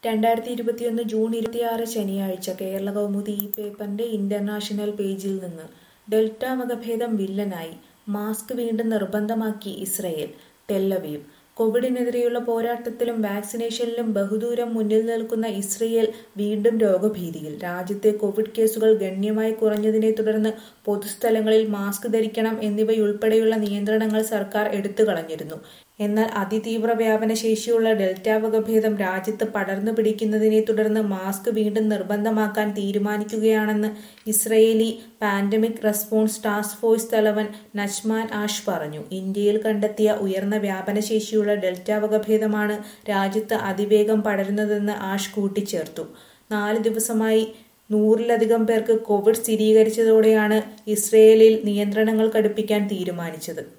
2021 June 26 ശനിയാഴ്ച കേരള കൗമുദി ഈ പേപ്പറിന്റെ ഇന്റർനാഷണൽ പേജിൽ നിന്ന് ഡെൽറ്റ വകഭേദം വില്ലനായി മാസ്ക് വീണ്ടും നിർബന്ധമാക്കി ഇസ്രയേൽ ടെൽ-അവീവ് കോവിഡിനെതിരെയുള്ള പോരാട്ടത്തിലും വാക്സിനേഷനിലും ബഹുദൂരം മുന്നിൽ നിൽക്കുന്ന ഇസ്രയേൽ വീണ്ടും രോഗഭീതിയിൽ. രാജ്യത്തെ കോവിഡ് കേസുകൾ ഗണ്യമായി കുറഞ്ഞതിനെ തുടർന്ന് പൊതുസ്ഥലങ്ങളിൽ മാസ്ക് ധരിക്കണം എന്നിവയുൾപ്പെടെയുള്ള നിയന്ത്രണങ്ങൾ സർക്കാർ എടുത്തുകളഞ്ഞിരുന്നു. എന്നാൽ അതിതീവ്ര വ്യാപന ശേഷിയുള്ള ഡെൽറ്റ വകഭേദം രാജ്യത്ത് പടർന്നു പിടിക്കുന്നതിനെ തുടർന്ന് മാസ്ക് വീണ്ടും നിർബന്ധമാക്കാൻ തീരുമാനിക്കുകയാണെന്ന് Israeli pandemic response task force തലവൻ നച്മാൻ ആഷ് പറഞ്ഞു. ഇന്ത്യയിൽ കണ്ടെത്തിയ ഉയർന്ന വ്യാപനശേഷിയുള്ള ഡെൽറ്റ വകഭേദമാണ് രാജ്യത്ത് അതിവേഗം പടരുന്നതെന്ന് ആഷ് കൂട്ടിച്ചേർത്തു. 4 ദിവസമായി 100-ലധികം പേർക്ക് കോവിഡ് സ്ഥിരീകരിച്ചതോടെയാണ് ഇസ്രയേലിൽ നിയന്ത്രണങ്ങൾ കടുപ്പിക്കാൻ തീരുമാനിച്ചത്.